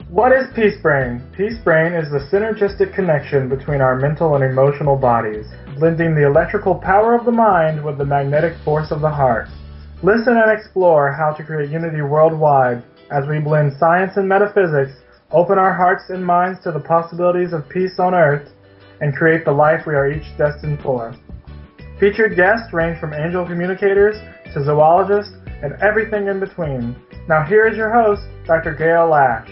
What is Peace Brain? Peace Brain is the synergistic connection between our mental and emotional bodies, blending the electrical power of the mind with the magnetic force of the heart. Listen and explore how to create unity worldwide as we blend science and metaphysics, open our hearts and minds to the possibilities of peace on Earth, and create the life we are each destined for. Featured guests range from angel communicators to zoologists and everything in between. Now here is your host, Dr. Gail Lash.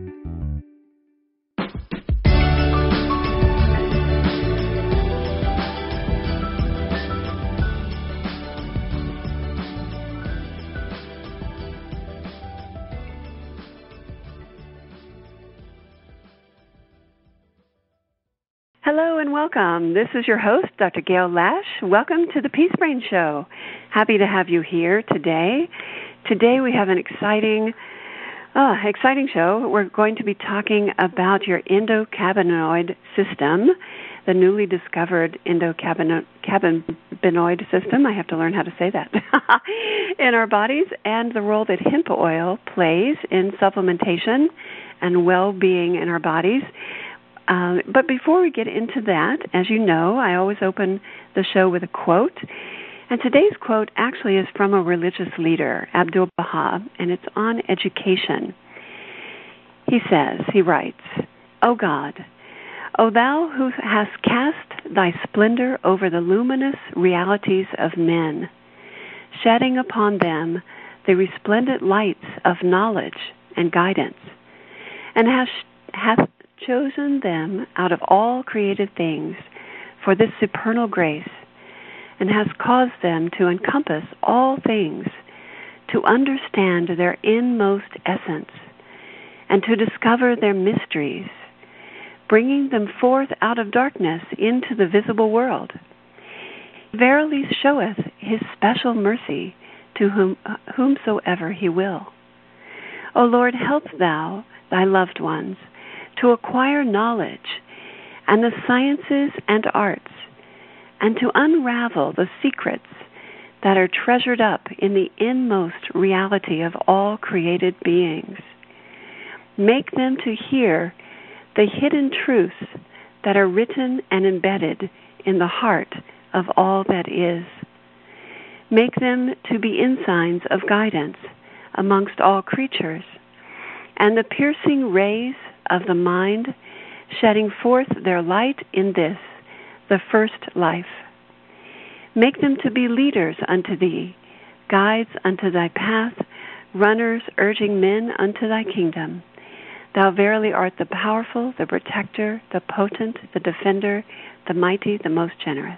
Hello and welcome. This is your host, Dr. Gail Lash. Welcome to the Peace Brain Show. Happy to have you here today. Today we have an exciting show. We're going to be talking about your endocannabinoid system, the newly discovered endocannabinoid system. I have to learn how to say that. In our bodies, and the role that hemp oil plays in supplementation and well-being in our bodies. But before we get into that, as you know, I always open the show with a quote. And today's quote actually is from a religious leader, Abdu'l-Baha, and it's on education. He writes, O God, O thou who hast cast thy splendor over the luminous realities of men, shedding upon them the resplendent lights of knowledge and guidance, and hast chosen them out of all created things for this supernal grace, and has caused them to encompass all things, to understand their inmost essence, and to discover their mysteries, bringing them forth out of darkness into the visible world. Verily showeth his special mercy to whomsoever he will. O Lord, help thou thy loved ones to acquire knowledge and the sciences and arts, and to unravel the secrets that are treasured up in the inmost reality of all created beings. Make them to hear the hidden truths that are written and embedded in the heart of all that is. Make them to be ensigns of guidance amongst all creatures, and the piercing rays of the mind, shedding forth their light in this, the first life. Make them to be leaders unto thee, guides unto thy path, runners urging men unto thy kingdom. Thou verily art the powerful, the protector, the potent, the defender, the mighty, the most generous.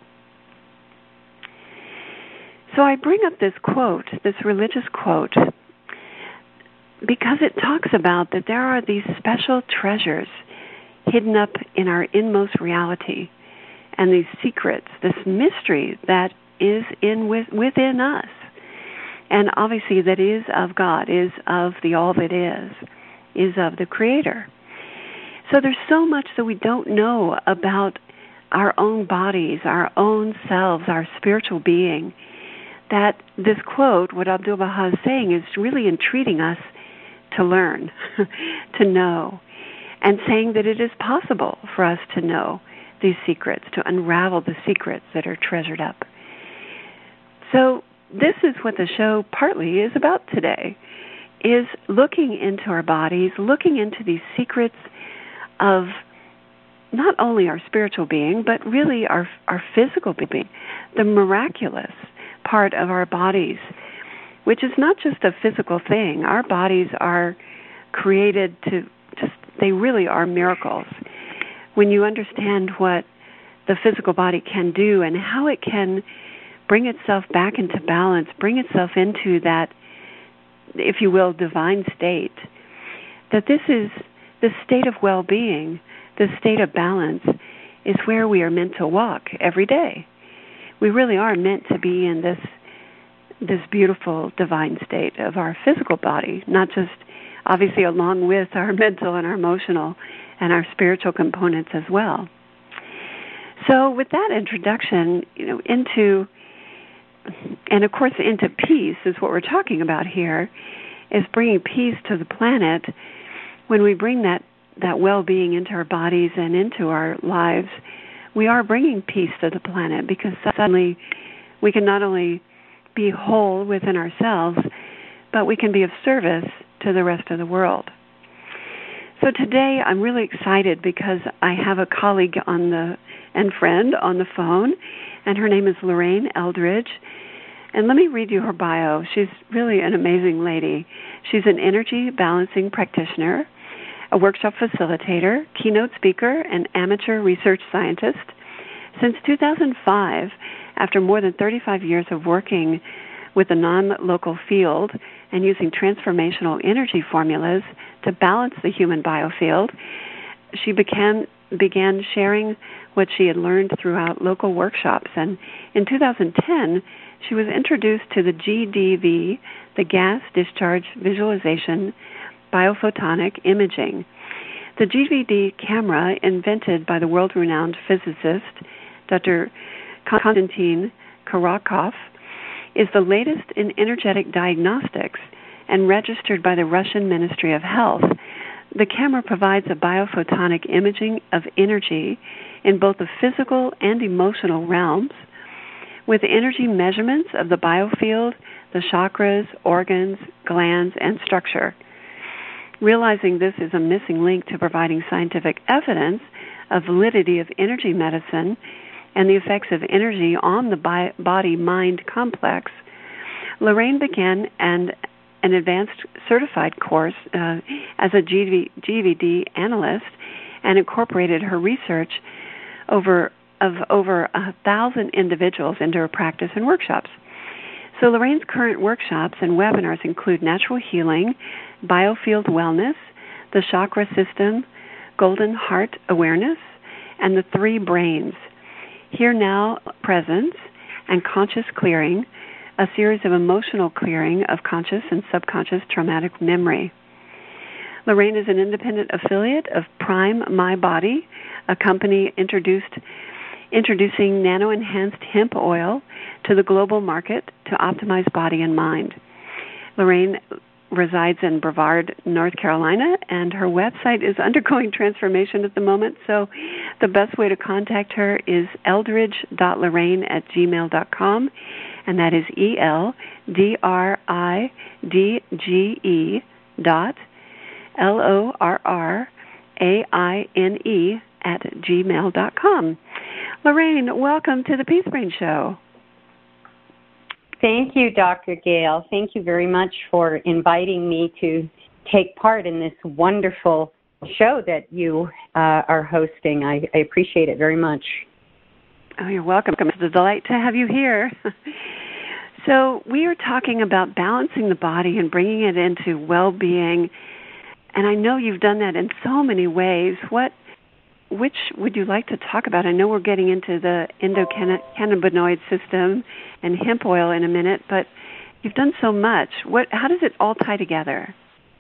So I bring up this quote, this religious quote, because it talks about that there are these special treasures hidden up in our inmost reality, and these secrets, this mystery that is within us, and obviously that is of God, is of the all that is of the Creator. So there's so much that we don't know about our own bodies, our own selves, our spiritual being, that this quote, what Abdu'l-Baha is saying, is really entreating us to learn, to know, and saying that it is possible for us to know these secrets, to unravel the secrets that are treasured up. So this is what the show partly is about today, is looking into our bodies, looking into these secrets of not only our spiritual being, but really our physical being, the miraculous part of our bodies, which is not just a physical thing. Our bodies are created they really are miracles. When you understand what the physical body can do and how it can bring itself back into balance, bring itself into that, if you will, divine state, that this is the state of well-being, the state of balance, is where we are meant to walk every day. We really are meant to be in this beautiful divine state of our physical body, not just obviously along with our mental and our emotional and our spiritual components as well. So with that introduction, into peace is what we're talking about here, is bringing peace to the planet. when we bring that well-being into our bodies and into our lives, we are bringing peace to the planet, because suddenly we can not only be whole within ourselves, but we can be of service to the rest of the world. So today I'm really excited because I have a colleague and friend on the phone, and her name is Lorraine Eldridge. And let me read you her bio. She's really an amazing lady. She's an energy balancing practitioner, a workshop facilitator, keynote speaker, and amateur research scientist. Since 2005, after more than 35 years of working with the non-local field and using transformational energy formulas to balance the human biofield, she began sharing what she had learned throughout local workshops. And in 2010, she was introduced to the GDV, the Gas Discharge Visualization Biophotonic Imaging. The GVD camera, invented by the world-renowned physicist Dr. Konstantin Karakov, is the latest in energetic diagnostics and registered by the Russian Ministry of Health. The camera provides a biophotonic imaging of energy in both the physical and emotional realms, with energy measurements of the biofield, the chakras, organs, glands, and structure. Realizing this is a missing link to providing scientific evidence of validity of energy medicine and the effects of energy on the body-mind complex, Lorraine began an advanced certified course as a GVD analyst and incorporated her research of over 1,000 individuals into her practice and workshops. So Lorraine's current workshops and webinars include natural healing, biofield wellness, the chakra system, golden heart awareness, and the three brains, here now presence, and conscious clearing, a series of emotional clearing of conscious and subconscious traumatic memory. Lorraine is an independent affiliate of Prime My Body, a company introducing nano-enhanced hemp oil to the global market to optimize body and mind. Lorraine resides in Brevard, North Carolina, and her website is undergoing transformation at the moment, so the best way to contact her is eldridge.lorraine@gmail.com, and that is eldridge.lorraine@gmail.com. Lorraine, welcome to the Peace Brain Show. Thank you, Dr. Gail. Thank you very much for inviting me to take part in this wonderful show that you are hosting. I appreciate it very much. Oh, you're welcome. It's a delight to have you here. So we are talking about balancing the body and bringing it into well-being, and I know you've done that in so many ways. Which would you like to talk about? I know we're getting into the endocannabinoid system and hemp oil in a minute, but you've done so much. How does it all tie together?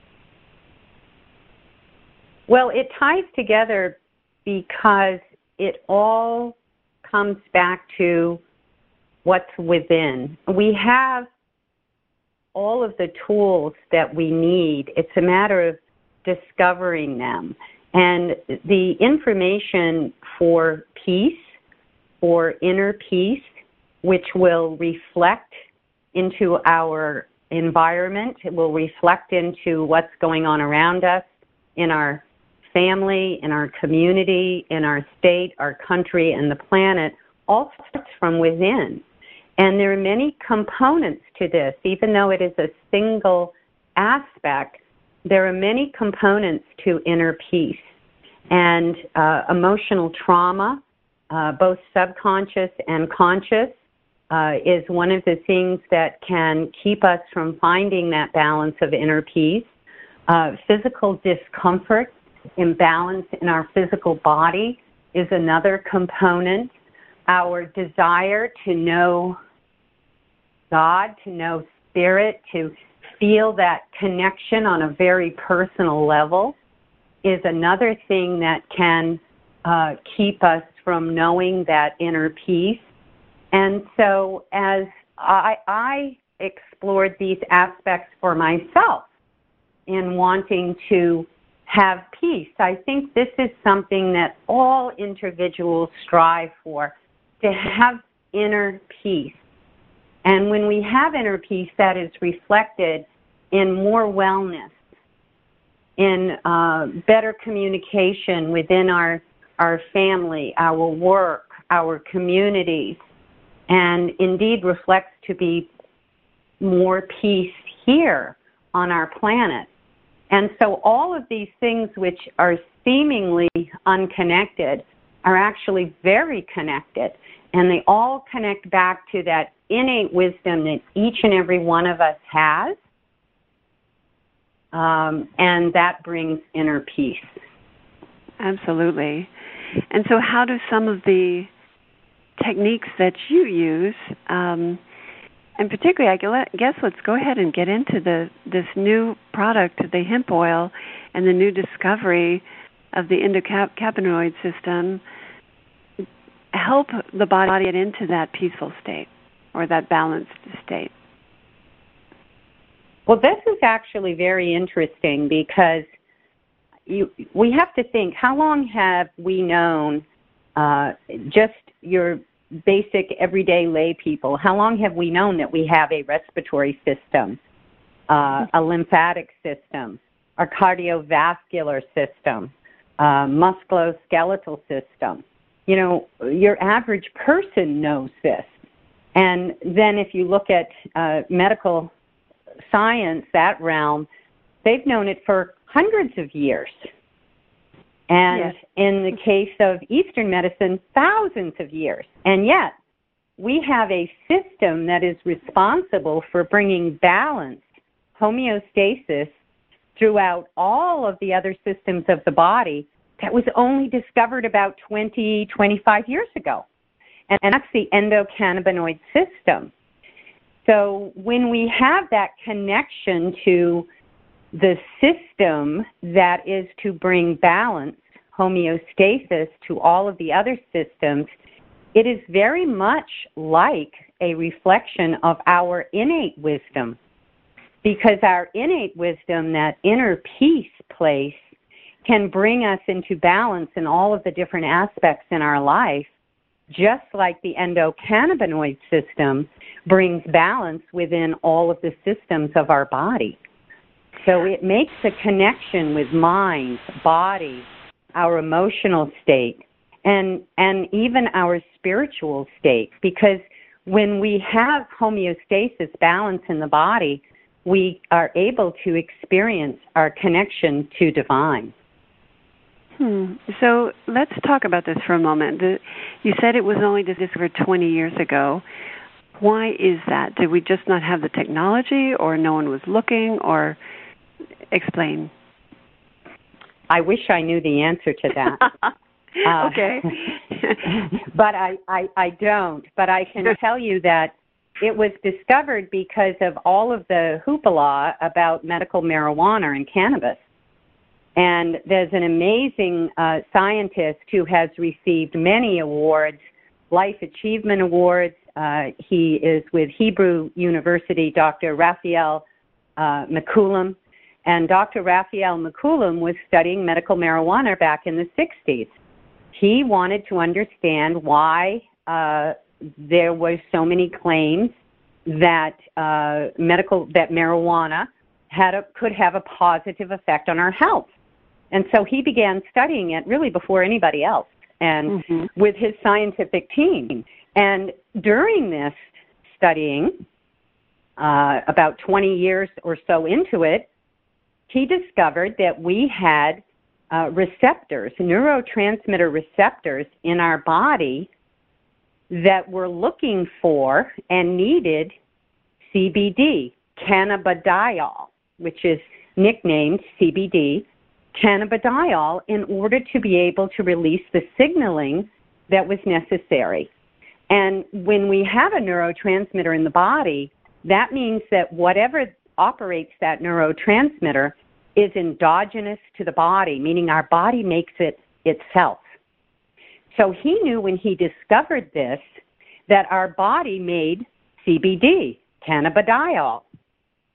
Well, it ties together because it all comes back to what's within. We have all of the tools that we need. It's a matter of discovering them. And the information for peace, for inner peace, which will reflect into our environment, it will reflect into what's going on around us, in our family, in our community, in our state, our country, and the planet, all starts from within. And there are many components to this. Even though it is a single aspect, there are many components to inner peace. And emotional trauma, both subconscious and conscious, is one of the things that can keep us from finding that balance of inner peace. Physical discomfort, imbalance in our physical body is another component. Our desire to know God, to know Spirit, to feel that connection on a very personal level is another thing that can keep us from knowing that inner peace. And so as I explored these aspects for myself in wanting to have peace. I think this is something that all individuals strive for, to have inner peace. And when we have inner peace, that is reflected in more wellness, in better communication within our family, our work, our communities, and indeed reflects to be more peace here on our planet. And so all of these things which are seemingly unconnected are actually very connected, and they all connect back to that innate wisdom that each and every one of us has, and that brings inner peace. Absolutely. And so how do some of the techniques that you use, and particularly, I guess let's go ahead and get into this new product, the hemp oil, and the new discovery of the endocannabinoid system, help the body get into that peaceful state or that balanced state? Well, this is actually very interesting because we have to think, how long have we known, just your basic everyday lay people, how long have we known that we have a respiratory system, a lymphatic system, our cardiovascular system, musculoskeletal system? You know, your average person knows this. And then if you look at medical science, that realm, they've known it for hundreds of years. And yes, in the case of Eastern medicine, thousands of years. And yet, we have a system that is responsible for bringing balance, homeostasis, throughout all of the other systems of the body that was only discovered about 20, 25 years ago. And that's the endocannabinoid system. So when we have that connection to the system that is to bring balance, homeostasis to all of the other systems, it is very much like a reflection of our innate wisdom. Because our innate wisdom, that inner peace place, can bring us into balance in all of the different aspects in our life, just like the endocannabinoid system brings balance within all of the systems of our body. So it makes a connection with mind, body, our emotional state, and even our spiritual state. Because when we have homeostasis, balance in the body, we are able to experience our connection to divine. So let's talk about this for a moment. You said it was only discovered 20 years ago. Why is that? Did we just not have the technology, or no one was looking, or explain? I wish I knew the answer to that. Okay. But I don't. But I can tell you that it was discovered because of all of the hoopla about medical marijuana and cannabis. And there's an amazing scientist who has received many awards, Life Achievement Awards. He is with Hebrew University, Dr. Raphael McCollum. And Dr. Raphael McCollum was studying medical marijuana back in the 60s. He wanted to understand why there were so many claims that marijuana could have a positive effect on our health. And so he began studying it really before anybody else, and with his scientific team. And during this studying, about 20 years or so into it, he discovered that we had receptors, neurotransmitter receptors in our body that were looking for and needed CBD, cannabidiol, which is nicknamed CBD, cannabidiol, in order to be able to release the signaling that was necessary. And when we have a neurotransmitter in the body, that means that whatever operates that neurotransmitter is endogenous to the body, meaning our body makes it itself. So he knew when he discovered this that our body made CBD, cannabidiol.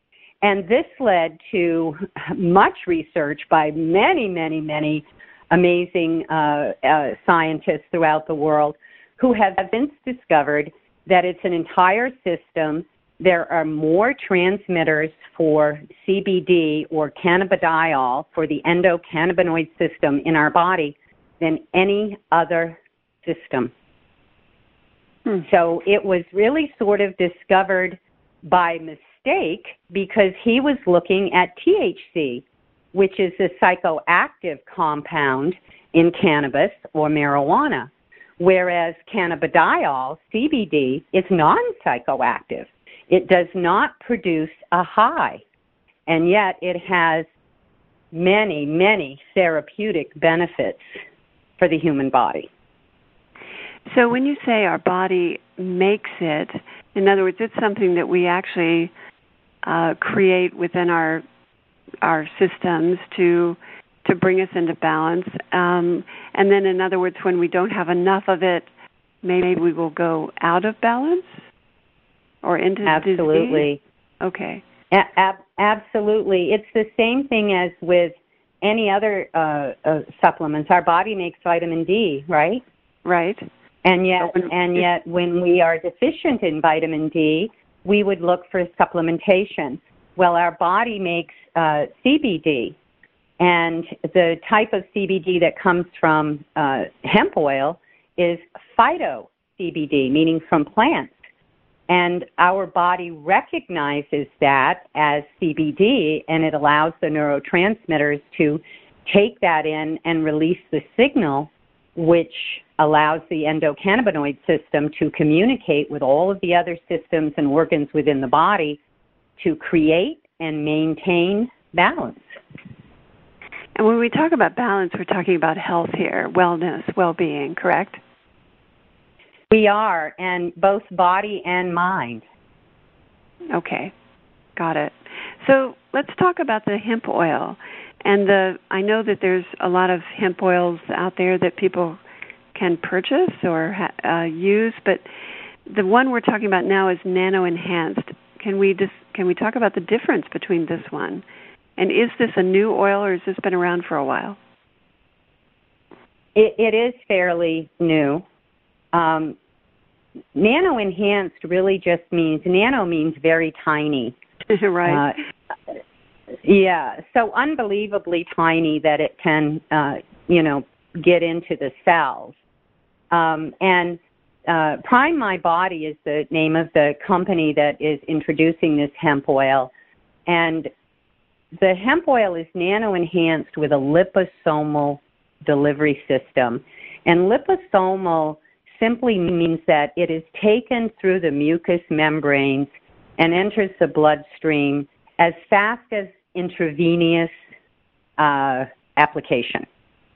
And this led to much research by many, many, many amazing scientists throughout the world who have since discovered that it's an entire system. There are more transmitters for CBD or cannabidiol for the endocannabinoid system in our body than any other system. So it was really sort of discovered by mistake because he was looking at THC, which is a psychoactive compound in cannabis or marijuana, whereas cannabidiol, CBD, is non-psychoactive. It does not produce a high, and yet it has many, many therapeutic benefits for the human body. So when you say our body makes it, in other words, it's something that we actually create within our systems to bring us into balance. And then, in other words, when we don't have enough of it, maybe we will go out of balance or into Absolutely. disease? Okay. Absolutely. It's the same thing as with any other supplements. Our body makes vitamin D, right? Right. And yet when we are deficient in vitamin D, we would look for supplementation. Well, our body makes CBD, and the type of CBD that comes from hemp oil is phyto-CBD, meaning from plants. And our body recognizes that as CBD, and it allows the neurotransmitters to take that in and release the signal, which allows the endocannabinoid system to communicate with all of the other systems and organs within the body to create and maintain balance. And when we talk about balance, we're talking about health here, wellness, well-being, correct? We are, and both body and mind. Okay, got it. So let's talk about the hemp oil. And I know that there's a lot of hemp oils out there that people can purchase or use, but the one we're talking about now is nano-enhanced. Can we talk about the difference between this one? And is this a new oil, or has this been around for a while? It is fairly new. Nano-enhanced really just means, nano means very tiny. Right. Yeah, so unbelievably tiny that it can, get into the cells. And Prime My Body is the name of the company that is introducing this hemp oil. And the hemp oil is nano-enhanced with a liposomal delivery system. And liposomal simply means that it is taken through the mucous membranes and enters the bloodstream as fast as intravenous application.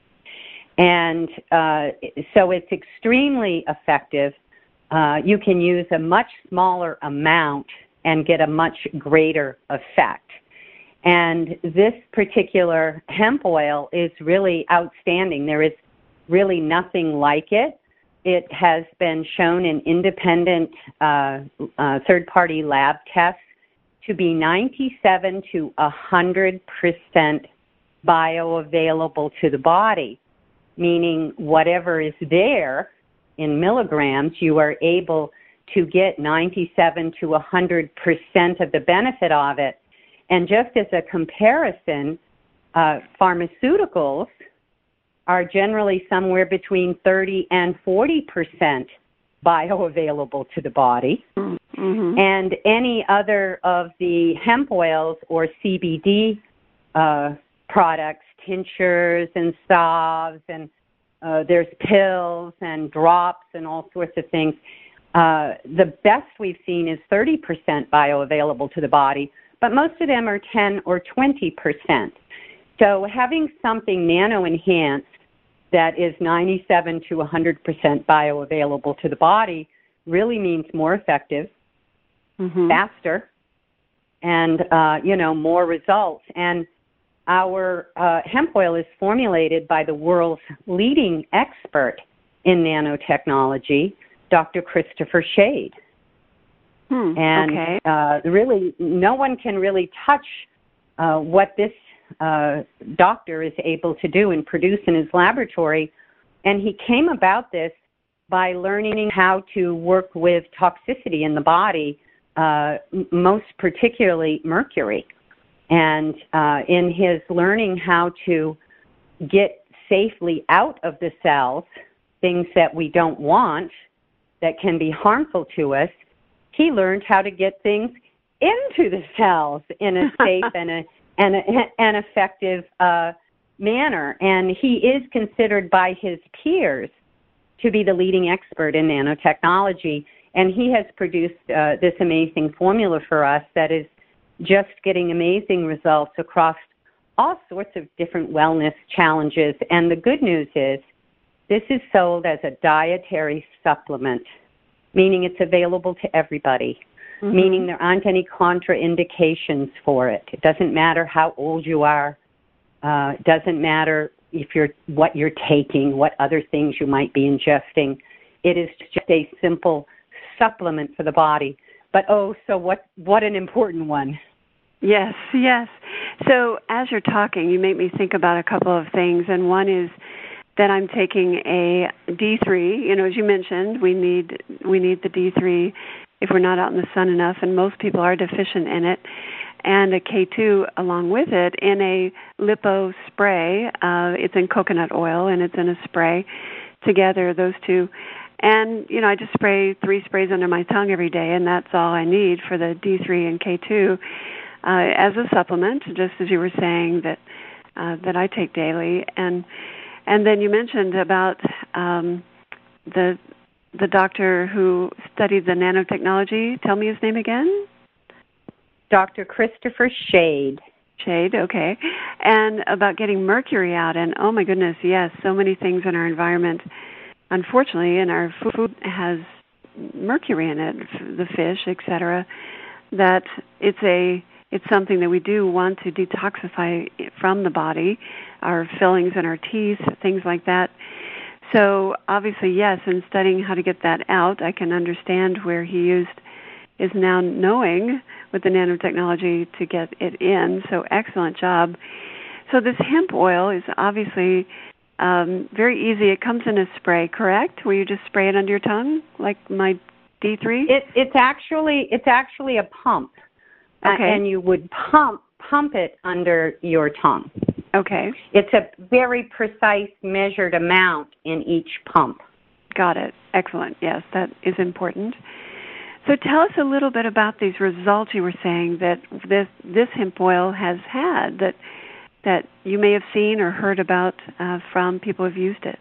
And so it's extremely effective. You can use a much smaller amount and get a much greater effect. And this particular hemp oil is really outstanding. There is really nothing like it. It has been shown in independent third-party lab tests to be 97 to 100% bioavailable to the body, meaning whatever is there in milligrams, you are able to get 97 to 100% of the benefit of it. And just as a comparison, pharmaceuticals are generally somewhere between 30 and 40% bioavailable to the body. Mm-hmm. And any other of the hemp oils or CBD products, tinctures and salves, and there's pills and drops and all sorts of things. The best we've seen is 30% bioavailable to the body, but most of them are 10 or 20%. So having something nano-enhanced that is 97 to 100% bioavailable to the body really means more effective, mm-hmm. faster, and, more results. And our hemp oil is formulated by the world's leading expert in nanotechnology, Dr. Christopher Shade. And really, no one can really touch what this doctor is able to do and produce in his laboratory. And he came about this by learning how to work with toxicity in the body, most particularly mercury. And in his learning how to get safely out of the cells things that we don't want that can be harmful to us, he learned how to get things into the cells in a safe and effective manner. And he is considered by his peers to be the leading expert in nanotechnology. And he has produced this amazing formula for us that is just getting amazing results across all sorts of different wellness challenges. And the good news is this is sold as a dietary supplement, meaning it's available to everybody, meaning there aren't any contraindications for it. It doesn't matter how old you are. It doesn't matter what you're taking, what other things you might be ingesting. It is just a simple supplement for the body. But so what an important one. Yes, yes. So as you're talking, you make me think about a couple of things, and one is that I'm taking a D3. You know, as you mentioned, we need the D3 if we're not out in the sun enough, and most people are deficient in it, and a K2 along with it in a lipo spray. It's in coconut oil, and it's in a spray together, those two. And, you know, I just spray 3 sprays under my tongue every day, and that's all I need for the D3 and K2 as a supplement, just as you were saying, that I take daily. And then you mentioned about the doctor who studied the nanotechnology. Tell me his name again. Dr. Christopher Shade. Shade, okay. And about getting mercury out. And, oh, my goodness, yes, so many things in our environment, unfortunately, and our food has mercury in it, the fish, etc., that it's something that we do want to detoxify from the body, our fillings in our teeth, things like that. So obviously, yes, in studying how to get that out, I can understand where he is now knowing with the nanotechnology to get it in. So excellent job. So this hemp oil is obviously very easy. It comes in a spray, correct? Where you just spray it under your tongue, like my D3? It's actually a pump. Okay. And you would pump it under your tongue. Okay. It's a very precise measured amount in each pump. Got it. Excellent. Yes, that is important. So tell us a little bit about these results you were saying that this hemp oil has had that you may have seen or heard about from people who've used it.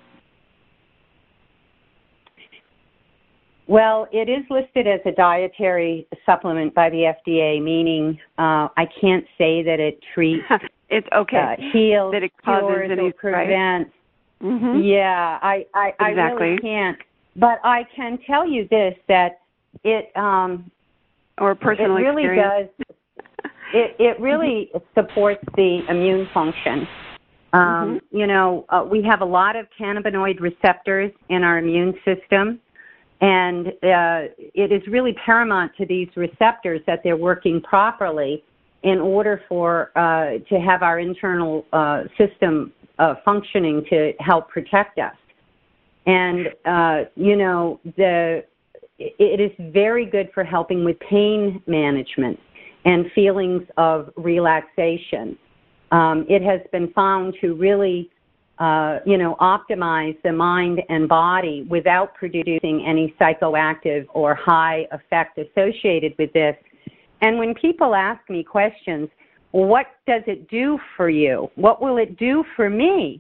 Well, it is listed as a dietary supplement by the FDA, meaning I can't say that it treats, it's okay, heals, that it causes cures, any, or prevents. Right? Mm-hmm. Yeah, I exactly. really can't. But I can tell you this, that it or personal it really experience. does. It really supports the immune function. You know, we have a lot of cannabinoid receptors in our immune system. And it is really paramount to these receptors that they're working properly in order for to have our internal system functioning to help protect us. And you know, it is very good for helping with pain management and feelings of relaxation. It has been found to really optimize the mind and body without producing any psychoactive or high effect associated with this. And when people ask me questions, what does it do for you? What will it do for me?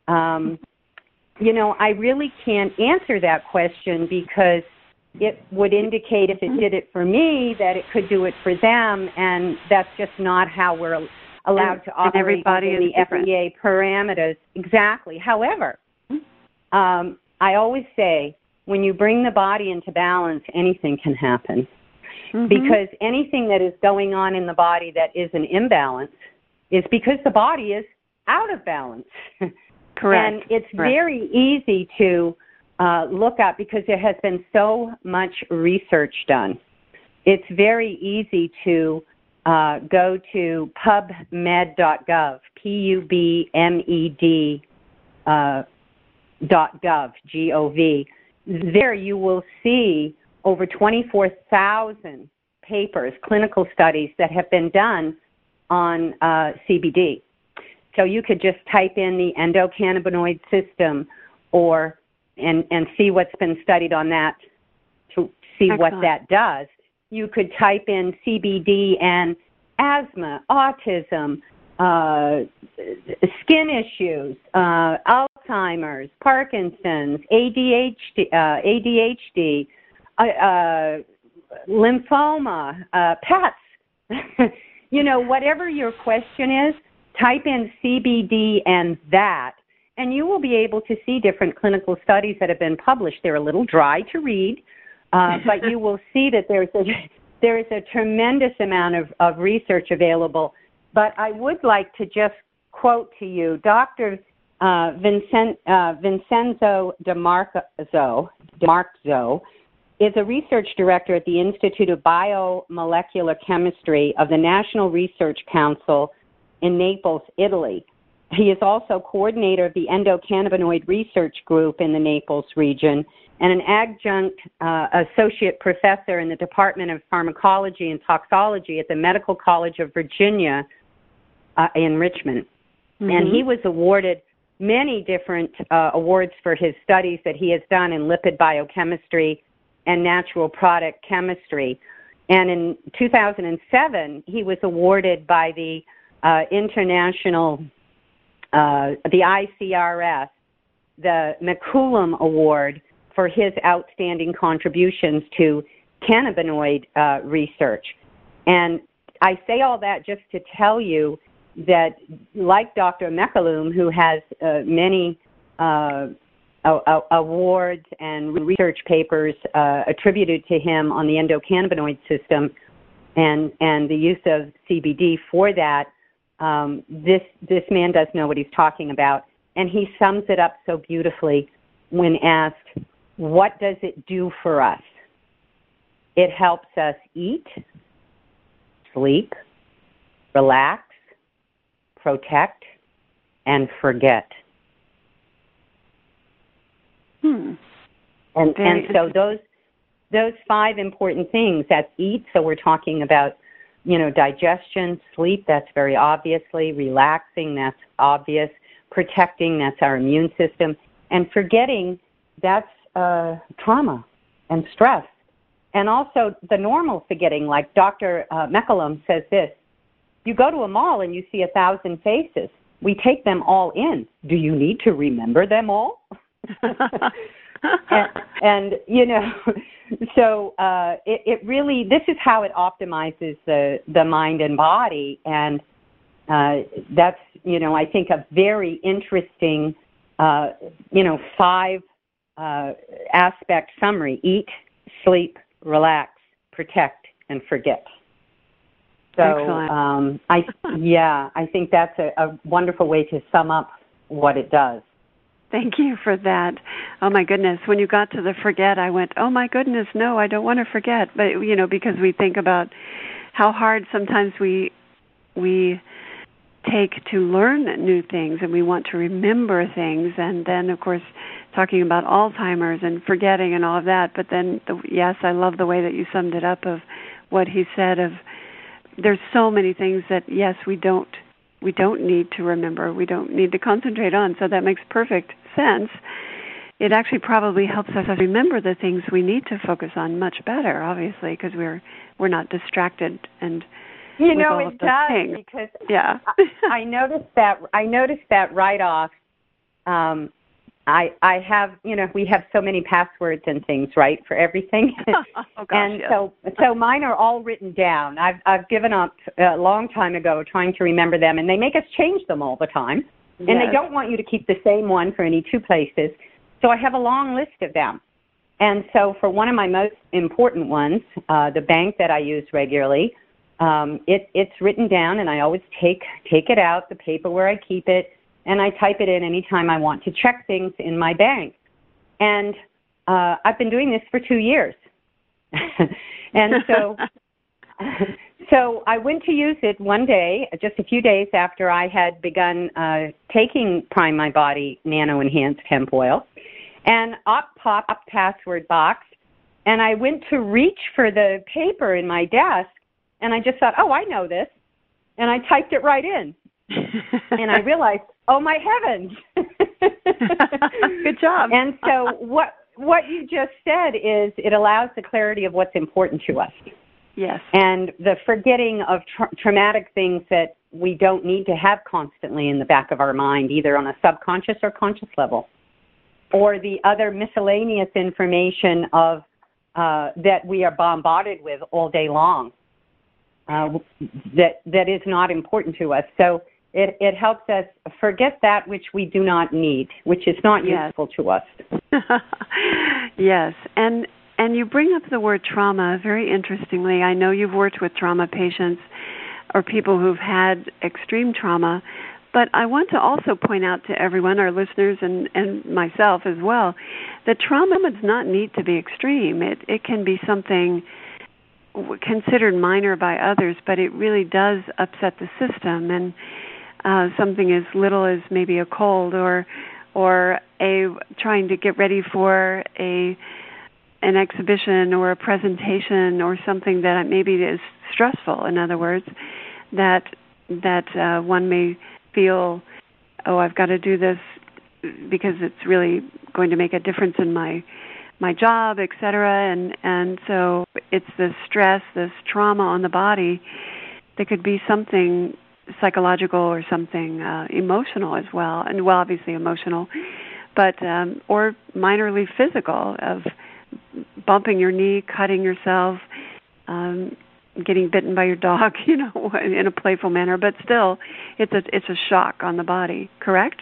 I really can't answer that question because it would indicate if it did it for me that it could do it for them, and that's just not how we're allowed to operate everybody within the FDA parameters. Exactly. However, I always say when you bring the body into balance, anything can happen. Because anything that is going on in the body that is an imbalance is because the body is out of balance. Correct. And it's very easy to look up because there has been so much research done it's very easy to go to pubmed.gov, PUBMED .gov, G-O-V. There you will see over 24,000 papers, clinical studies that have been done on CBD. So you could just type in the endocannabinoid system and see what's been studied on that to see Excellent. what that does. You could type in CBD and asthma, autism, skin issues, Alzheimer's, Parkinson's, ADHD, lymphoma, pets. Whatever your question is, type in CBD and that, and you will be able to see different clinical studies that have been published. They're a little dry to read, but you will see that there is a tremendous amount of research available. But I would like to just quote to you Dr. Vincenzo DeMarzo is a research director at the Institute of Biomolecular Chemistry of the National Research Council in Naples, Italy. He is also coordinator of the endocannabinoid research group in the Naples region and an adjunct associate professor in the Department of Pharmacology and Toxicology at the Medical College of Virginia in Richmond. Mm-hmm. And he was awarded many different awards for his studies that he has done in lipid biochemistry and natural product chemistry. And in 2007, he was awarded by the the ICRS, the McCollum Award for his outstanding contributions to cannabinoid research. And I say all that just to tell you that, like Dr. McCollum, who has many awards and research papers attributed to him on the endocannabinoid system and the use of CBD for that, this man does know what he's talking about. And he sums it up so beautifully when asked, what does it do for us? It helps us eat, sleep, relax, protect, and forget. And so those 5 important things, that's eat, so we're talking about, digestion, sleep, that's very obviously, relaxing, that's obvious, protecting, that's our immune system, and forgetting, that's trauma and stress. And also the normal forgetting, like Dr. McCollum says this, you go to a mall and you see 1,000 faces. We take them all in. Do you need to remember them all? and so it really, this is how it optimizes the mind and body. And that's, I think a very interesting, 5 aspect summary: eat, sleep, relax, protect, and forget. So I think that's a wonderful way to sum up what it does. Thank you for that. Oh, my goodness. When you got to the forget, I went, oh, my goodness, no, I don't want to forget. But, because we think about how hard sometimes we take to learn new things and we want to remember things. And then, of course, talking about Alzheimer's and forgetting and all of that. But then, yes, I love the way that you summed it up of what he said of there's so many things that, yes, we don't need to remember. We don't need to concentrate on. So that makes perfect sense. It actually probably helps us remember the things we need to focus on much better, obviously, because we're not distracted and with all of it those does things. Because yeah. I noticed that right off. I have, we have so many passwords and things, right, for everything. Oh, gosh, and yes. so mine are all written down. I've given up a long time ago trying to remember them, and they make us change them all the time. Yes. And they don't want you to keep the same one for any 2 places. So I have a long list of them. And so for one of my most important ones, the bank that I use regularly, it's written down, and I always take it out, the paper where I keep it, and I type it in anytime I want to check things in my bank. And I've been doing this for 2 years. And so I went to use it one day, just a few days after I had begun taking Prime My Body Nano Enhanced Hemp Oil. And up popped password box. And I went to reach for the paper in my desk, and I just thought, oh, I know this. And I typed it right in. And I realized, oh, my heavens. Good job. And so what you just said is it allows the clarity of what's important to us. Yes. And the forgetting of traumatic things that we don't need to have constantly in the back of our mind, either on a subconscious or conscious level, or the other miscellaneous information of that we are bombarded with all day long that is not important to us. So it helps us forget that which we do not need, which is not useful to us. Yes, and you bring up the word trauma very interestingly. I know you've worked with trauma patients or people who've had extreme trauma, but I want to also point out to everyone, our listeners and myself as well, that trauma does not need to be extreme. It can be something considered minor by others, but it really does upset the system. And something as little as maybe a cold or trying to get ready for an exhibition or a presentation or something that maybe is stressful. In other words, that one may feel, oh, I've got to do this because it's really going to make a difference in my job, et cetera. And so it's this stress, this trauma on the body that could be something psychological or something emotional as well, and well, obviously emotional, but or minorly physical, of bumping your knee, cutting yourself, getting bitten by your dog, in a playful manner, but still, it's a shock on the body. Correct?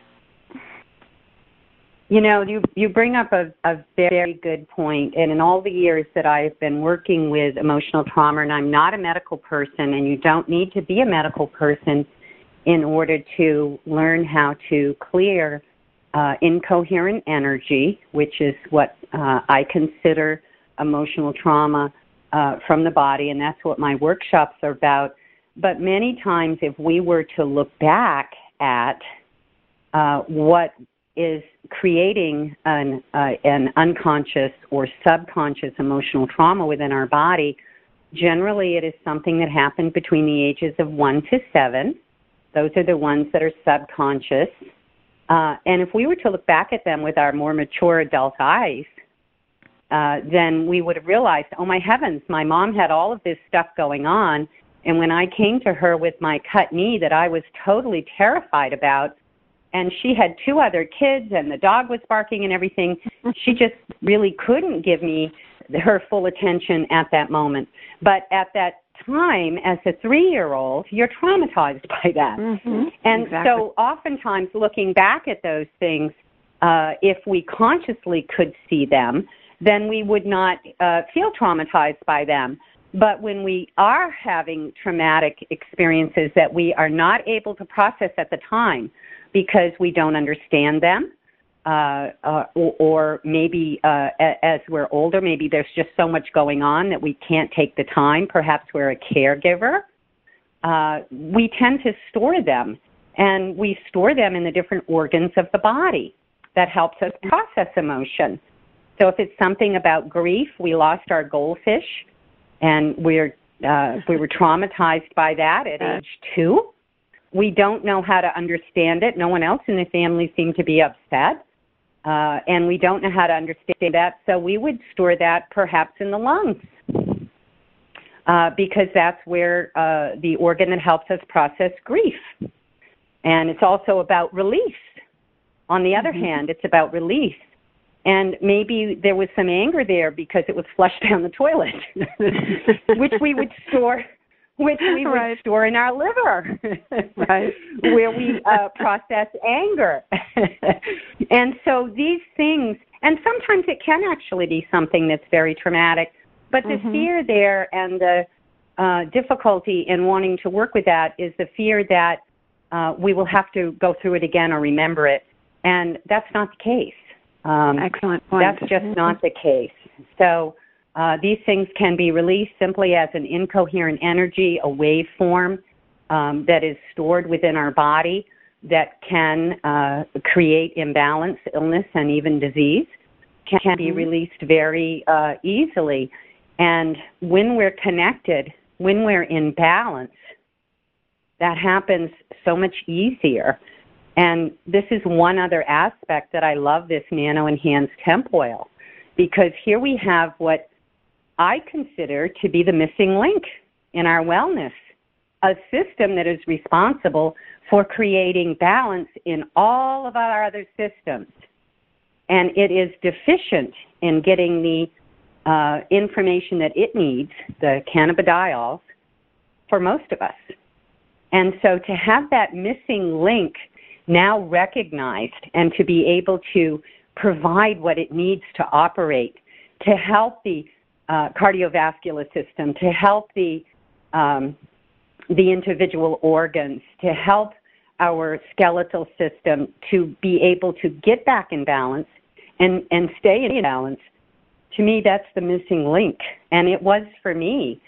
You bring up a very good point. And in all the years that I've been working with emotional trauma, and I'm not a medical person, and you don't need to be a medical person in order to learn how to clear incoherent energy, which is what I consider emotional trauma from the body, and that's what my workshops are about. But many times, if we were to look back at what is creating an unconscious or subconscious emotional trauma within our body, generally it is something that happened between the ages of 1 to 7. Those are the ones that are subconscious. And if we were to look back at them with our more mature adult eyes, then we would have realized, oh my heavens, my mom had all of this stuff going on, and when I came to her with my cut knee that I was totally terrified about, and she had 2 other kids and the dog was barking and everything, she just really couldn't give me her full attention at that moment. But at that time, as a 3-year-old, you're traumatized by that. Mm-hmm. And exactly. So oftentimes looking back at those things, if we consciously could see them, then we would not feel traumatized by them. But when we are having traumatic experiences that we are not able to process at the time because we don't understand them, or maybe as we're older, maybe there's just so much going on that we can't take the time, perhaps we're a caregiver, we tend to store them. And we store them in the different organs of the body that helps us process emotion. So if it's something about grief, we lost our goldfish, and we were traumatized by that at age 2. We don't know how to understand it. No one else in the family seemed to be upset, and we don't know how to understand that. So we would store that perhaps in the lungs, because that's where the organ that helps us process grief. And it's also about release. On the other hand, it's about release. And maybe there was some anger there because it was flushed down the toilet, which we would store, would store in our liver, right, where we process anger. And so these things, and sometimes it can actually be something that's very traumatic, but the fear there and the difficulty in wanting to work with that is the fear that we will have to go through it again or remember it, and that's not the case. Excellent point. That's just not the case. So these things can be released simply as an incoherent energy, a waveform that is stored within our body that can create imbalance, illness, and even disease, can be released very easily. And when we're connected, when we're in balance, that happens so much easier. And this is one other aspect that I love this nano-enhanced hemp oil, because here we have what I consider to be the missing link in our wellness, a system that is responsible for creating balance in all of our other systems. And it is deficient in getting the information that it needs, the cannabidiols, for most of us. And so to have that missing link now recognized and to be able to provide what it needs to operate, to help the cardiovascular system, to help the individual organs, to help our skeletal system to be able to get back in balance and stay in balance, to me, that's the missing link. And it was for me.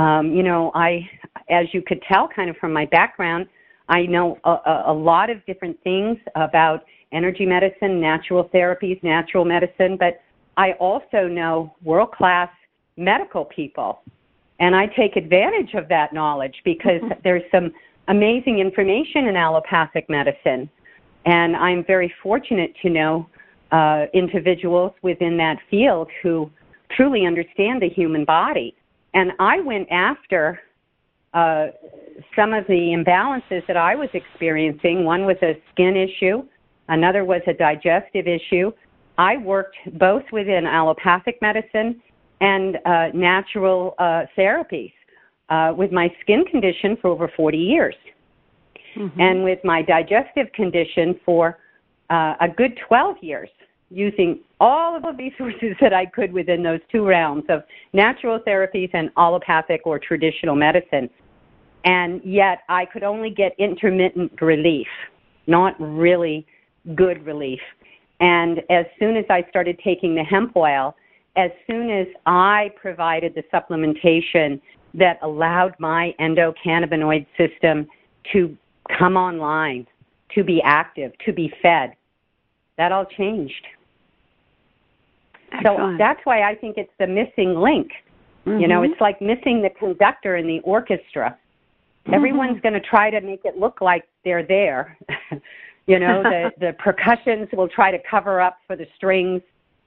As you could tell kind of from my background, I know a lot of different things about energy medicine, natural therapies, natural medicine, but I also know world-class medical people. And I take advantage of that knowledge because there's some amazing information in allopathic medicine. And I'm very fortunate to know individuals within that field who truly understand the human body. And I went after some of the imbalances that I was experiencing. One was a skin issue. Another was a digestive issue. I worked both within allopathic medicine and natural therapies with my skin condition for over 40 years. And with my digestive condition for a good 12 years, using all of the resources that I could within those two realms of natural therapies and allopathic or traditional medicine. And yet I could only get intermittent relief, not really good relief. And as soon as I started taking the hemp oil, as soon as I provided the supplementation that allowed my endocannabinoid system to come online, to be active, to be fed, that all changed. Excellent. So that's why I think it's the missing link. It's like missing the conductor in the orchestra. Everyone's going to try to make it look like they're there. The percussions will try to cover up for the strings,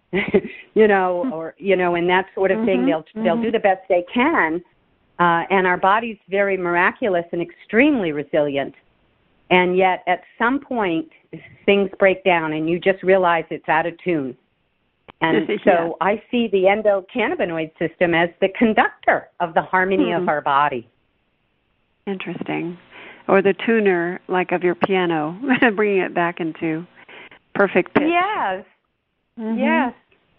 and that sort of thing. They'll do the best they can. And our body's very miraculous and extremely resilient. And yet at some point, things break down and you just realize it's out of tune. And so I see the endocannabinoid system as the conductor of the harmony of our body. Interesting. Or the tuner, like of your piano, bringing it back into perfect pitch. Yes. Yes.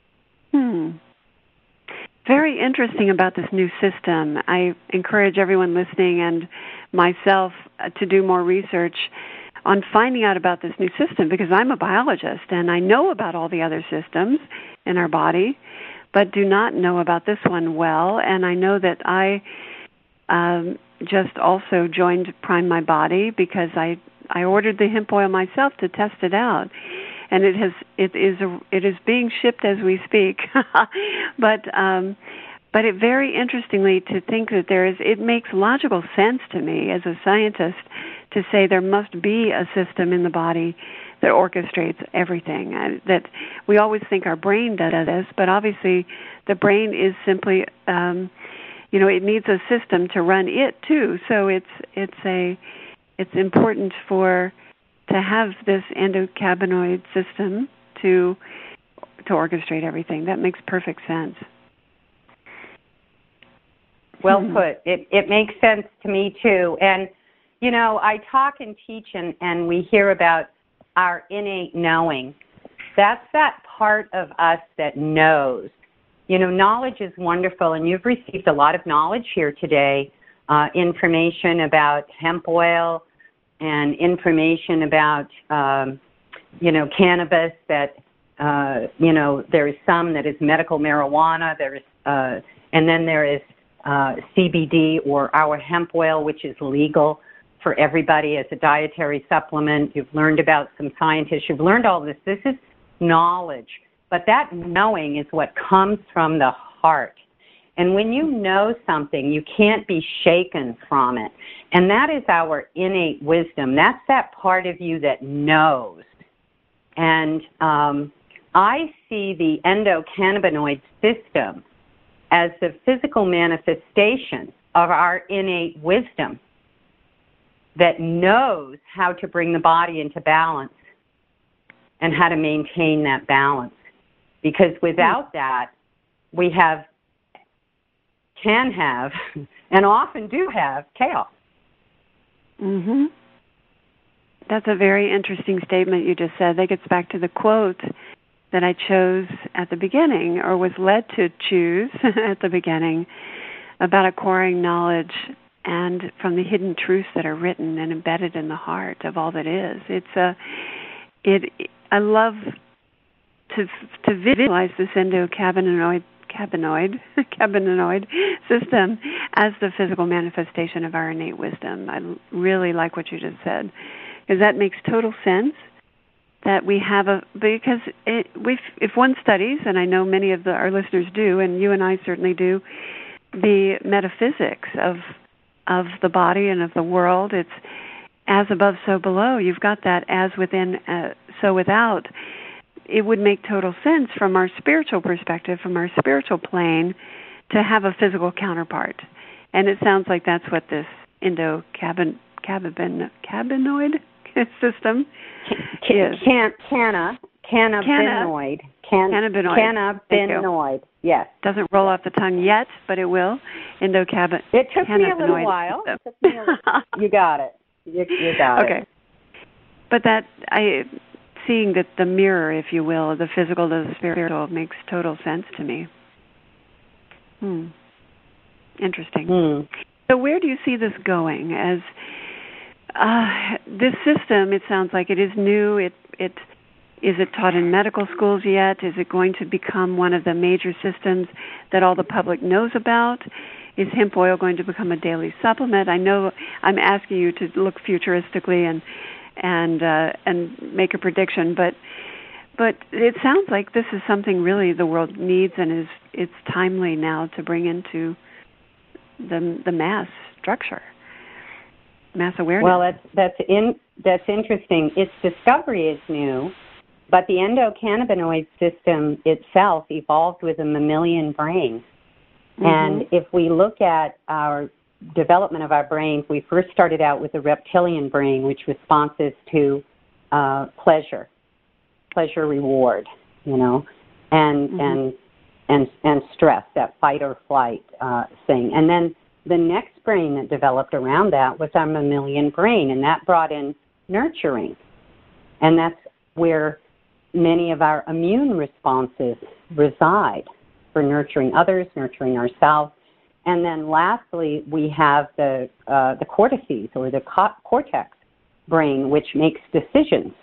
Very interesting about this new system. I encourage everyone listening and myself to do more research on finding out about this new system, because I'm a biologist and I know about all the other systems in our body, but do not know about this one well. And I know that I just also joined Prime My Body because I ordered the hemp oil myself to test it out, and it is being shipped as we speak. But it very interestingly to think that it makes logical sense to me as a scientist to say there must be a system in the body that orchestrates everything. That we always think our brain does this, but obviously the brain is simply, it needs a system to run it too. So it's important to have this endocannabinoid system to orchestrate everything. That makes perfect sense. Well put. It makes sense to me too. And I talk and teach and we hear about our innate knowing. That's that part of us that knows. Knowledge is wonderful, and you've received a lot of knowledge here today, information about hemp oil and information about, cannabis that there is some that is medical marijuana. And then there is CBD or our hemp oil, which is legal for everybody as a dietary supplement. You've learned about some scientists. You've learned all this. This is knowledge. But that knowing is what comes from the heart. And when you know something, you can't be shaken from it. And that is our innate wisdom. That's that part of you that knows. And I see the endocannabinoid system as the physical manifestation of our innate wisdom that knows how to bring the body into balance and how to maintain that balance. Because without that, we can have, and often do have, chaos. Mm-hmm. That's a very interesting statement you just said. That gets back to the quote that I chose at the beginning, or was led to choose at the beginning, about acquiring knowledge and from the hidden truths that are written and embedded in the heart of all that is. I love to visualize this endocannabinoid system as the physical manifestation of our innate wisdom. I really like what you just said, because that makes total sense. That we have because if one studies, and I know many of our listeners do, and you and I certainly do, the metaphysics of the body and of the world, it's as above, so below. You've got that as within, so without. It would make total sense from our spiritual perspective, from our spiritual plane, to have a physical counterpart. And it sounds like that's what this endocannabinoid system is. Cannabinoid. Cannabinoid. Yes. Doesn't roll off the tongue yet, but it will. Endocannabinoid. It took me a little while. You got it. You got it. Okay. But seeing that the mirror, if you will, the physical to the spiritual, makes total sense to me. Interesting. So where do you see this going? As this system, it sounds like it is new. Is it taught in medical schools yet? Is it going to become one of the major systems that all the public knows about? Is hemp oil going to become a daily supplement? I know I'm asking you to look futuristically and make a prediction, but it sounds like this is something really the world needs, and it's timely now to bring into the mass structure, mass awareness. Well, that's interesting. Its discovery is new, but the endocannabinoid system itself evolved with a mammalian brain. Mm-hmm. And if we look at our development of our brains, we first started out with the reptilian brain, which responses to pleasure reward, and stress, that fight or flight thing. And then the next brain that developed around that was our mammalian brain, and that brought in nurturing. And that's where many of our immune responses reside, for nurturing others, nurturing ourselves. And then lastly, we have the cortices, or the cortex brain, which makes decisions,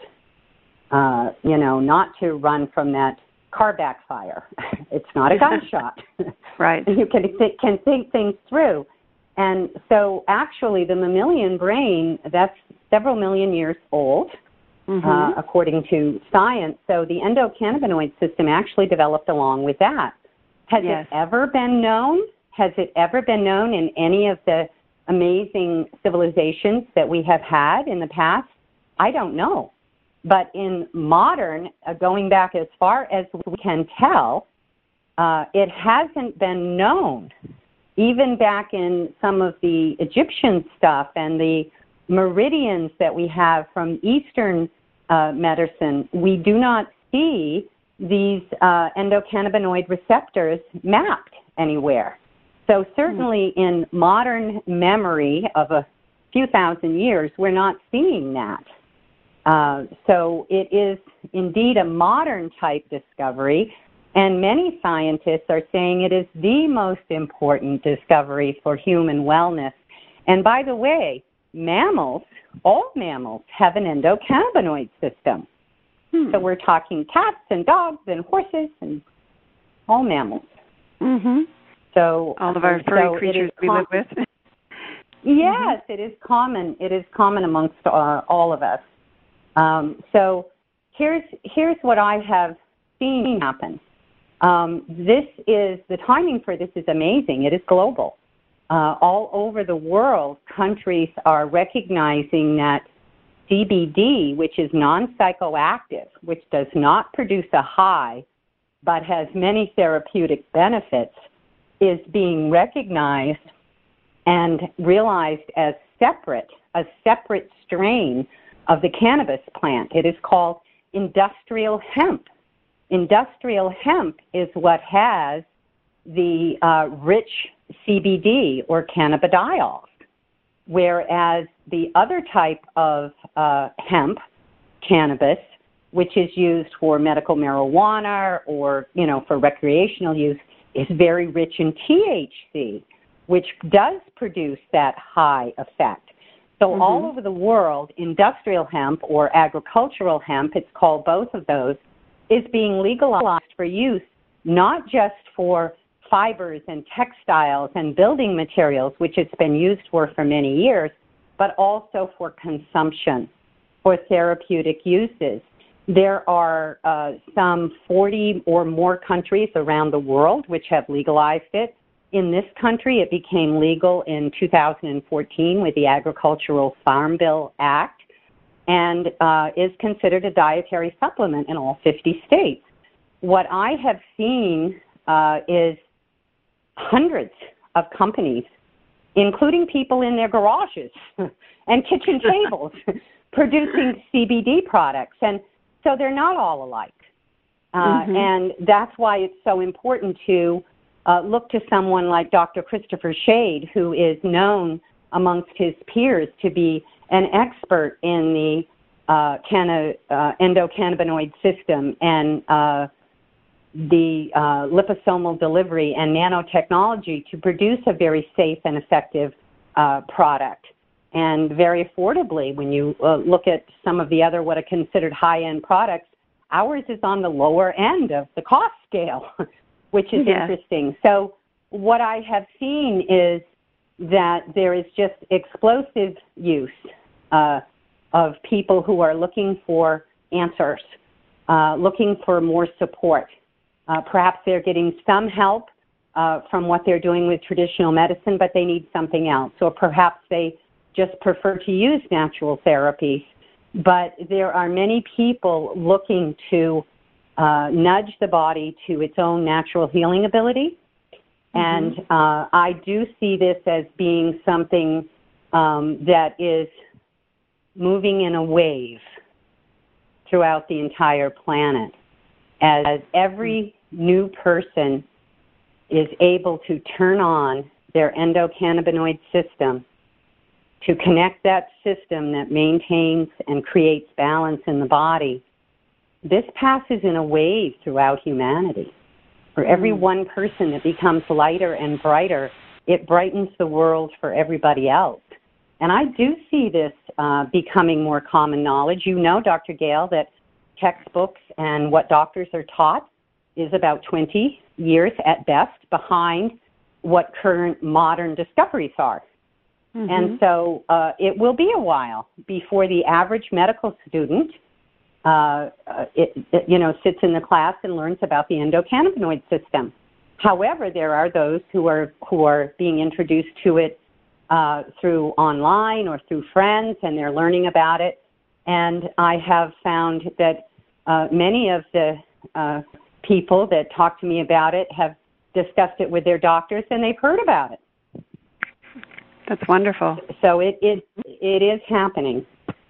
not to run from that car backfire. It's not a gunshot. Right. You can think things through. And so actually the mammalian brain, that's several million years old, according to science. So the endocannabinoid system actually developed along with that. Has it ever been known? Has it ever been known in any of the amazing civilizations that we have had in the past? I don't know. But in modern, going back as far as we can tell, it hasn't been known. Even back in some of the Egyptian stuff and the meridians that we have from Eastern medicine, we do not see these endocannabinoid receptors mapped anywhere. So certainly in modern memory of a few thousand years, we're not seeing that. So it is indeed a modern type discovery, and many scientists are saying it is the most important discovery for human wellness. And by the way, mammals, all mammals, have an endocannabinoid system. So we're talking cats and dogs and horses and all mammals. Mm-hmm. So all of our furry creatures we live with. Yes, it is common. It is common amongst all of us. So here's what I have seen happen. The timing for this is amazing. It is global. All over the world, countries are recognizing that CBD, which is non-psychoactive, which does not produce a high, but has many therapeutic benefits, is being recognized and realized as a separate strain of the cannabis plant. It is called industrial hemp. Industrial hemp is what has the rich CBD or cannabidiol, whereas the other type of hemp, cannabis, which is used for medical marijuana or, for recreational use, is very rich in THC, which does produce that high effect. So all over the world, industrial hemp or agricultural hemp, it's called both of those, is being legalized for use, not just for fibers and textiles and building materials, which it's been used for many years, but also for consumption, for therapeutic uses. There are some 40 or more countries around the world which have legalized it. In this country, it became legal in 2014 with the Agricultural Farm Bill Act and is considered a dietary supplement in all 50 states. What I have seen is hundreds of companies, including people in their garages and kitchen tables, producing CBD products. And so they're not all alike. And that's why it's so important to look to someone like Dr. Christopher Shade, who is known amongst his peers to be an expert in the endocannabinoid system and the liposomal delivery and nanotechnology to produce a very safe and effective product. And very affordably, when you look at some of the other what are considered high-end products, ours is on the lower end of the cost scale, which is interesting. So what I have seen is that there is just explosive use of people who are looking for answers, looking for more support. Perhaps they're getting some help from what they're doing with traditional medicine, but they need something else. Or perhaps they just prefer to use natural therapies. But there are many people looking to nudge the body to its own natural healing ability. And I do see this as being something that is moving in a wave throughout the entire planet. As every new person is able to turn on their endocannabinoid system to connect that system that maintains and creates balance in the body, this passes in a wave throughout humanity. For every one person that becomes lighter and brighter, it brightens the world for everybody else. And I do see this becoming more common knowledge. You know, Dr. Gale, that textbooks and what doctors are taught is about 20 years at best behind what current modern discoveries are. And so it will be a while before the average medical student sits in the class and learns about the endocannabinoid system. However, there are those who are being introduced to it through online or through friends, and they're learning about it. And I have found that many of the people that talk to me about it have discussed it with their doctors, and they've heard about it. That's wonderful. So it is happening.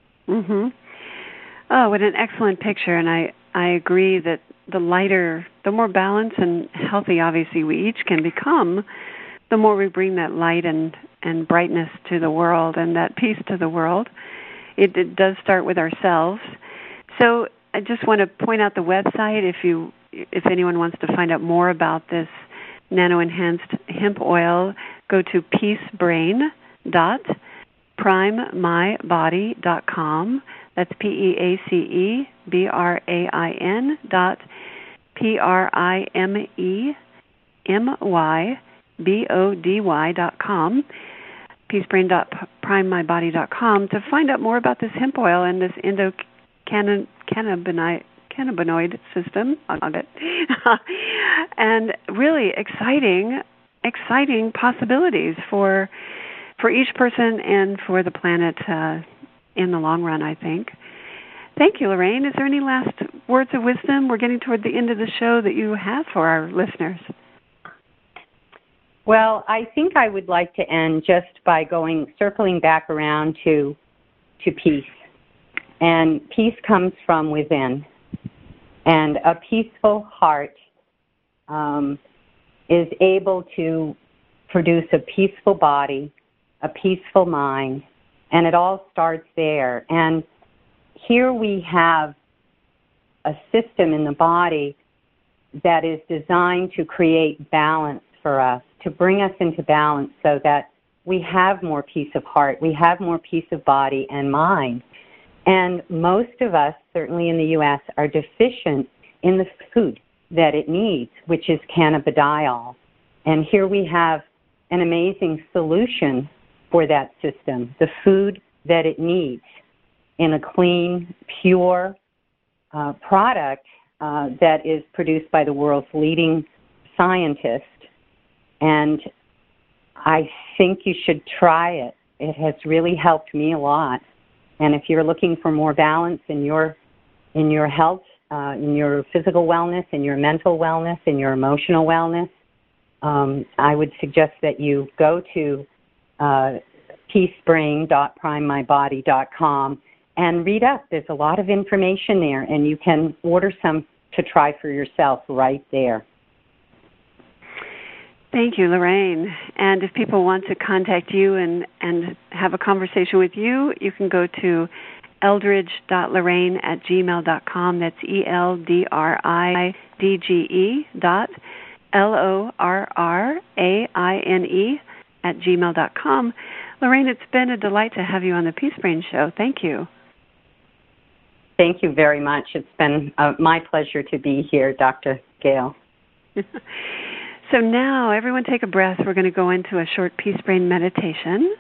Oh, what an excellent picture. And I agree that the lighter, the more balanced and healthy, obviously, we each can become, the more we bring that light and brightness to the world and that peace to the world. It does start with ourselves. So I just want to point out the website if anyone wants to find out more about this nano-enhanced hemp oil. Go to peacebrain.primemybody.com. That's PEACE peacebrain.primemybody.com, peacebrain.primemybody.com, to find out more about this hemp oil and this endocannabinoid system. I love it. And really exciting possibilities for each person and for the planet in the long run, I think. Thank you, Lorraine. Is there any last words of wisdom? We're getting toward the end of the show that you have for our listeners. Well, I think I would like to end just by circling back around to peace. And peace comes from within. And a peaceful heart is able to produce a peaceful body, a peaceful mind, and it all starts there. And here we have a system in the body that is designed to create balance for us, to bring us into balance so that we have more peace of heart, we have more peace of body and mind. And most of us, certainly in the U.S., are deficient in the food that it needs, which is cannabidiol. And here we have an amazing solution for that system, the food that it needs in a clean, pure product that is produced by the world's leading scientists. And I think you should try it. It has really helped me a lot. And if you're looking for more balance in your health, in your physical wellness, in your mental wellness, in your emotional wellness, I would suggest that you go to peacebrain.primemybody.com and read up. There's a lot of information there, and you can order some to try for yourself right there. Thank you, Lorraine. And if people want to contact you and have a conversation with you, you can go to eldridge.lorraine@gmail.com. That's ELDRIGE.LORRAINE@gmail.com. Lorraine, it's been a delight to have you on the Peace Brain Show. Thank you. Thank you very much. It's been my pleasure to be here, Dr. Gail. So now, everyone take a breath. We're going to go into a short Peace Brain meditation.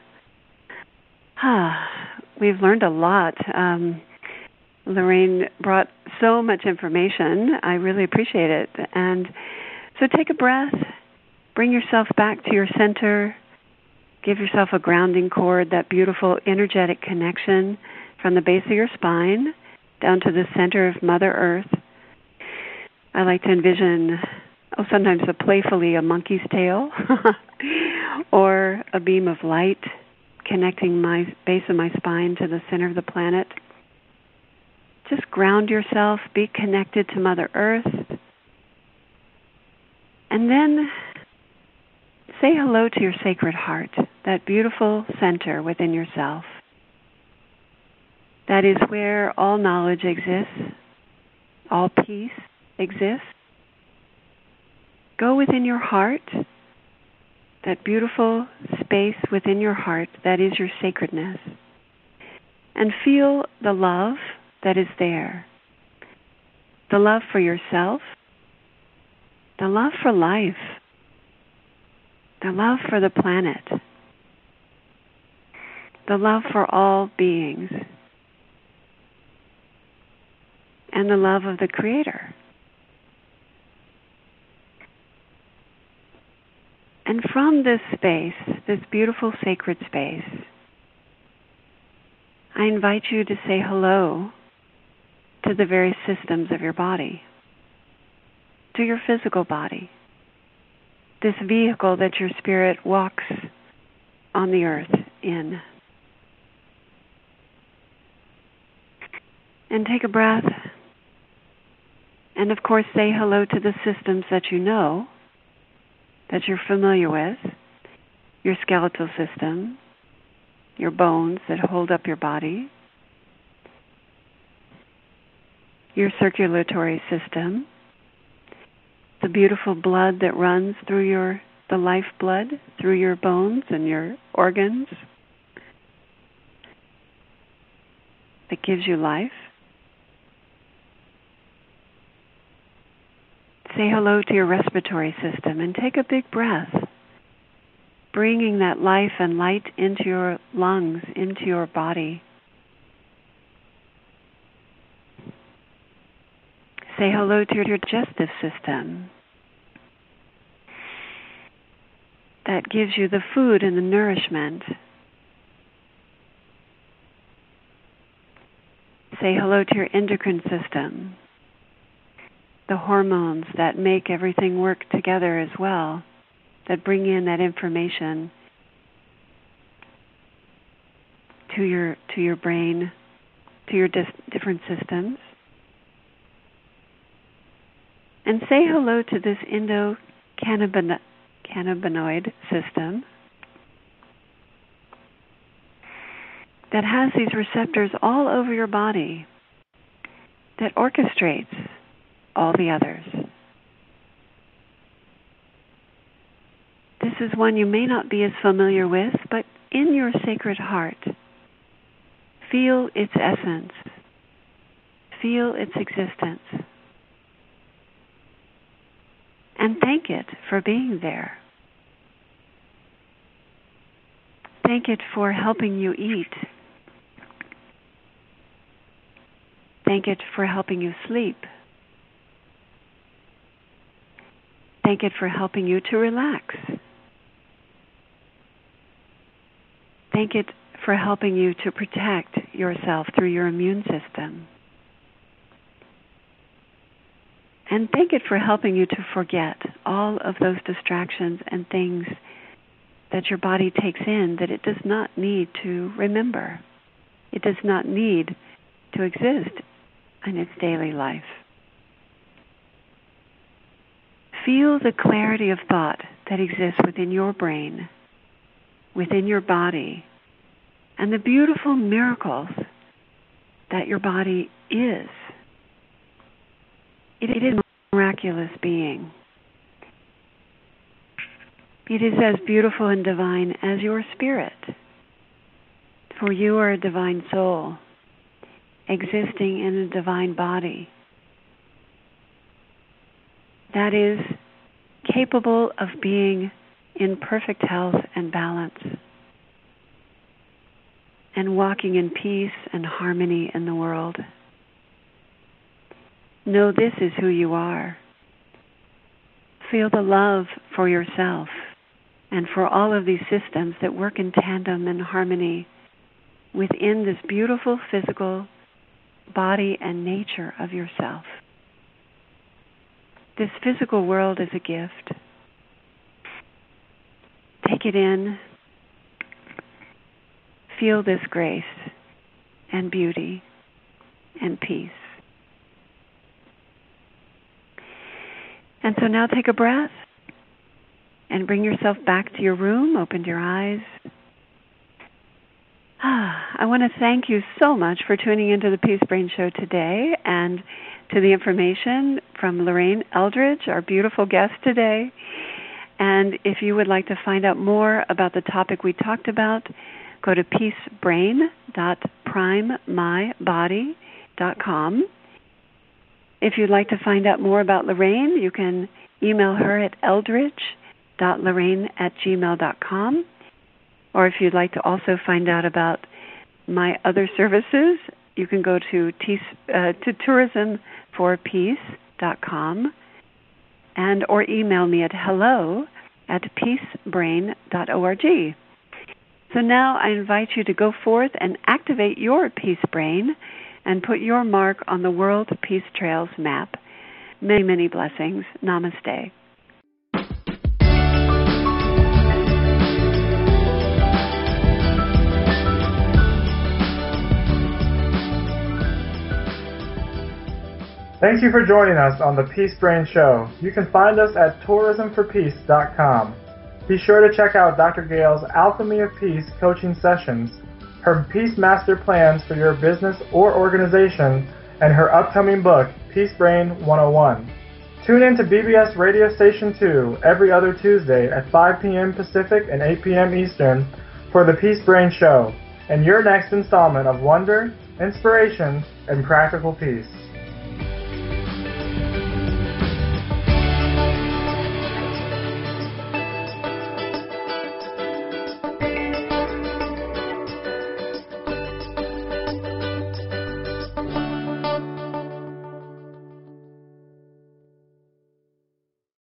We've learned a lot. Lorraine brought so much information. I really appreciate it. And so take a breath. Bring yourself back to your center. Give yourself a grounding cord, that beautiful energetic connection from the base of your spine down to the center of Mother Earth. I like to envision, sometimes playfully a monkey's tail or a beam of light connecting my base of my spine to the center of the planet. Just ground yourself, be connected to Mother Earth, and then say hello to your sacred heart, that beautiful center within yourself. That is where all knowledge exists, all peace exists. Go within your heart, that beautiful space within your heart that is your sacredness, and feel the love that is there. The love for yourself, the love for life, the love for the planet, the love for all beings, and the love of the Creator. And from this space, this beautiful sacred space, I invite you to say hello to the various systems of your body, to your physical body, this vehicle that your spirit walks on the earth in. And take a breath. And of course, say hello to the systems that you know, that you're familiar with, your skeletal system, your bones that hold up your body, your circulatory system, the beautiful blood that runs through the life blood through your bones and your organs that gives you life. Say hello to your respiratory system and take a big breath, bringing that life and light into your lungs, into your body. Say hello to your digestive system. That gives you the food and the nourishment. Say hello to your endocrine system, the hormones that make everything work together as well, that bring in that information to your brain, to your different systems. And say hello to this endocannabinoid system that has these receptors all over your body that orchestrates all the others. This is one you may not be as familiar with, but in your sacred heart, feel its essence, feel its existence, and thank it for being there. Thank it for helping you eat. Thank it for helping you sleep. Thank it for helping you to relax. Thank it for helping you to protect yourself through your immune system. And thank it for helping you to forget all of those distractions and things that your body takes in that it does not need to remember. It does not need to exist in its daily life. Feel the clarity of thought that exists within your brain, within your body, and the beautiful miracles that your body is. It is a miraculous being. It is as beautiful and divine as your spirit, for you are a divine soul, existing in a divine body that is capable of being in perfect health and balance and walking in peace and harmony in the world. Know this is who you are. Feel the love for yourself and for all of these systems that work in tandem and harmony within this beautiful physical body and nature of yourself. This physical world is a gift. Take it in. Feel this grace and beauty and peace. And so now take a breath and bring yourself back to your room. Open your eyes. I want to thank you so much for tuning into the Peace Brain Show today and to the information from Lorraine Eldridge, our beautiful guest today. And if you would like to find out more about the topic we talked about, go to peacebrain.primemybody.com. If you'd like to find out more about Lorraine, you can email her at eldridge.lorraine@gmail.com. Or if you'd like to also find out about my other services, you can go to tourismforpeace.com or email me at hello@peacebrain.org. So now I invite you to go forth and activate your Peace Brain and put your mark on the World Peace Trails map. Many, many blessings. Namaste. Thank you for joining us on the Peace Brain Show. You can find us at tourismforpeace.com. Be sure to check out Dr. Gail's Alchemy of Peace coaching sessions, her Peace Master plans for your business or organization, and her upcoming book, Peace Brain 101. Tune in to BBS Radio Station 2 every other Tuesday at 5 p.m. Pacific and 8 p.m. Eastern for the Peace Brain Show and your next installment of wonder, inspiration, and practical peace.